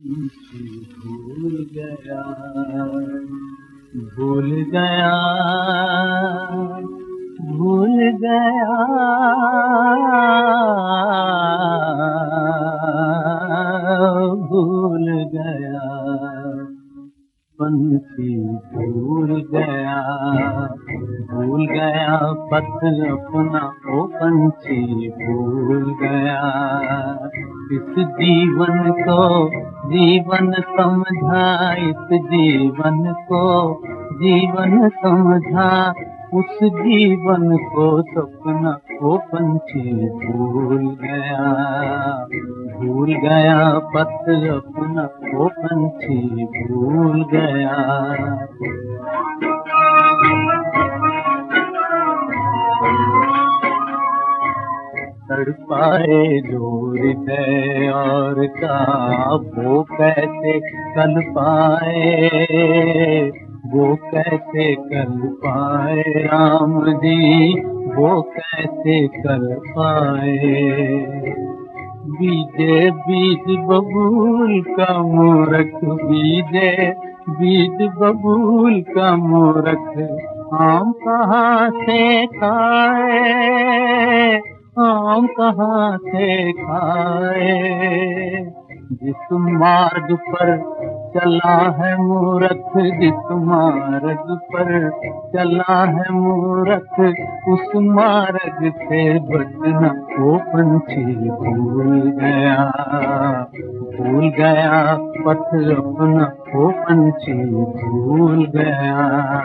भूल गया, भूल गया, भूल गया, भूल गया, पंछी भूल गया, भूल गया पथ अपना ओ पंछी भूल गया। इस जीवन को जीवन समझा, इस जीवन को जीवन समझा, उस जीवन को सपना ओ पंछी भूल गया, भूल गया पथ अपना ओ पंछी भूल गया। तड़पाए जो हृदय और का वो कैसे कर पाए, वो कैसे कर पाए राम जी, वो कैसे कर पाए। बीजे बीज बबूल का मूरख, बीजे बीज बबूल का मूरख, आम कहाँ से खाए, आम कहाँ से खाए। जिस मार्ग पर चला है मूरख, जिस मार्ग पर चला है मूरख, उस मार्ग से बचना वो पंछी भूल गया, भूल गया पथ अपना वो पंछी भूल गया।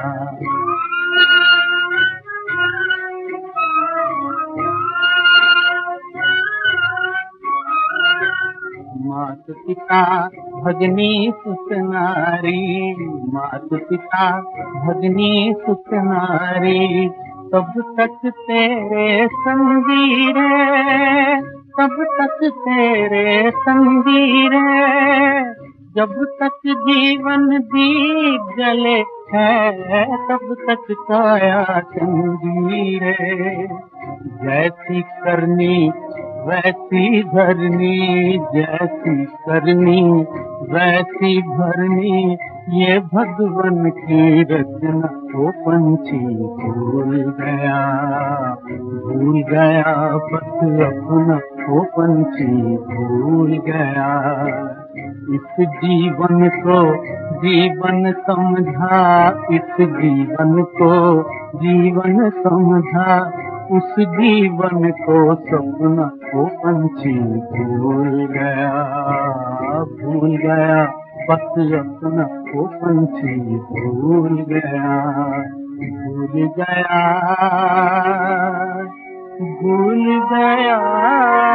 मात पिता भगनी सुत नारी, मात पिता भगनी सुत नारी, तब तक तेरे संगी रे, तब तक तेरे संगी रे, जब तक जीवन दीप जले है, तब तक काया चंगी रे। जैसी करनी वैसी भरनी, जैसी करनी वैसी भरनी, ये भगवन की रचना वो पंछी भूल गया, भूल गया पथ अपना वो पंछी भूल गया। इस जीवन को जीवन समझा, इस जीवन को जीवन समझा, उस जीवन को सपना वो पंछी भूल गया, भूल गया पथ अपना वो पंछी भूल गया, भूल गया, भूल गया।